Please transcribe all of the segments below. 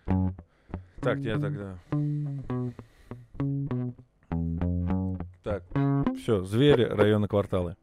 Так, я тогда... Так, все, звери, районы, кварталы.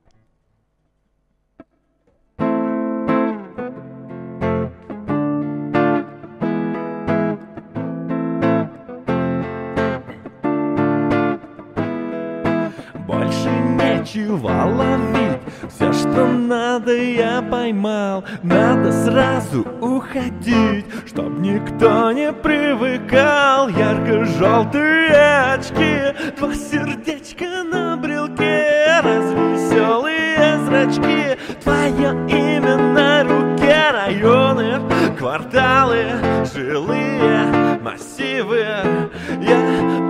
Больше нечего ловить, все, что надо, я поймал. Надо сразу уходить, чтоб никто не привыкал. Ярко-желтые очки, два сердечка на брелке, развеселые зрачки, твое имя на руке. Районы, кварталы, жилые массивы. Я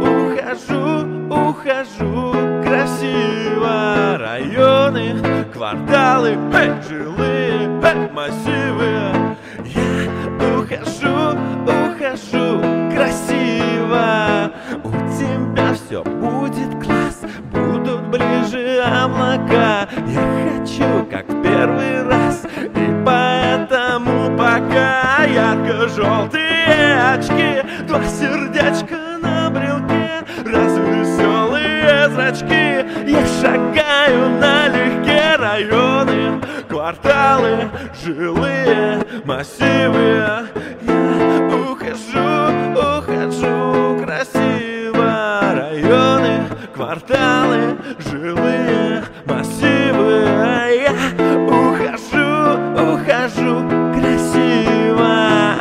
ухожу красиво. Районы, кварталы, жилые массивы. Я ухожу красиво. У тебя все будет класс, будут ближе облака. Я хочу, как в первый раз, и поэтому пока. Ярко-желтые очки, два сердечка на брелке, развеселые зрачки. Я шагаю налегке. Районы, кварталы, жилые массивы. Я ухожу красиво. Районы, кварталы, жилые массивы. Я ухожу красиво.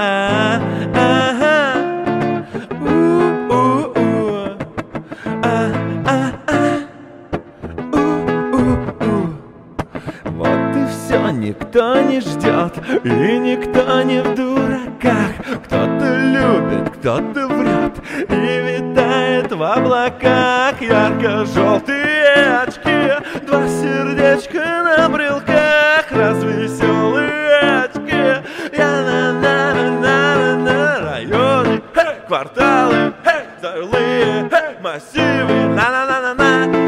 Вот и все, никто не ждет, и никто не в дураках. Кто-то любит, кто-то врет и витает в облаках. Ярко-желтые очки, два сердечка на брелках, развеселые очки. Я-на-на-на-на-на. Районы, кварталы, жилые массивы. На-на-на-на-на.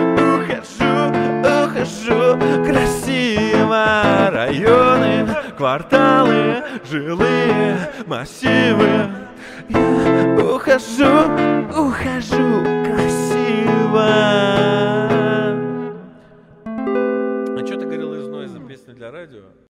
Ухожу красиво. Районы, кварталы, жилые массивы. Я ухожу красиво. А что ты говорил из Нойза? Песня для радио?